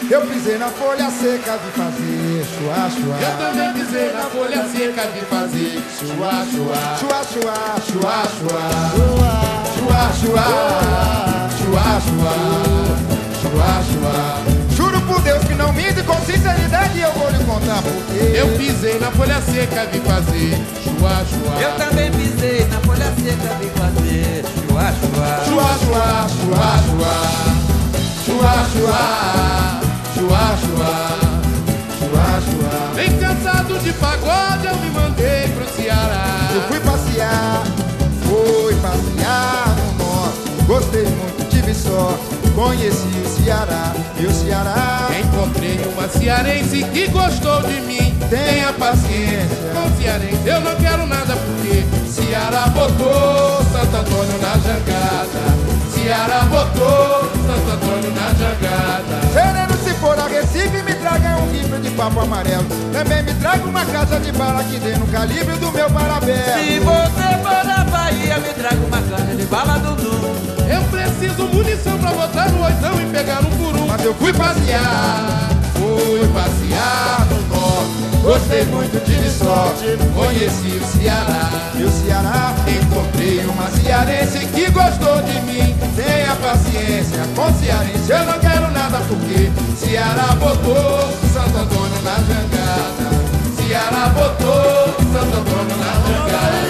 Eu pisei na folha seca, vi fazer chua, chua. Eu também pisei na folha seca, vi fazer chua, chua. Chua, chua, chua, chua. Chua, chua. Chua, chua. Chua, chua. Juro por Deus que não minto, com sinceridade eu vou lhe contar porque Eu pisei na folha seca, vi fazer chua, chua. Eu também pisei na folha seca, vi fazer chua, chua. Chua, chua, chua, chua. Chua, chua. Chua, chua. chua, chua. Bem cansado de pagode, eu me mandei pro Ceará. Eu fui passear no norte. Gostei muito, tive sorte, conheci o Ceará, meu Ceará. Encontrei uma cearense que gostou de mim. Tenha paciência, Com cearense eu não quero nada porque Ceará botou Santo Antônio na jangada. Ceará botou Santo Antônio na jangada. sereno se for a Recife, me traga um rifle de papo amarelo. Também me traga uma caixa de bala que dê no calibre do meu parabéns. Se você for na Bahia, me traga uma caixa de bala Dudu. Eu preciso munição pra botar no oitão e pegar um por um. Mas eu fui passear no norte. Gostei muito, tive sorte, conheci o Ceará. meu Ceará. Encontrei uma cearense que gostou de mim. Tenha paciência, com cearense Eu não quero nada porque Ceará botou Santo Antônio na jangada. Ceará botou Santo Antônio na jangada.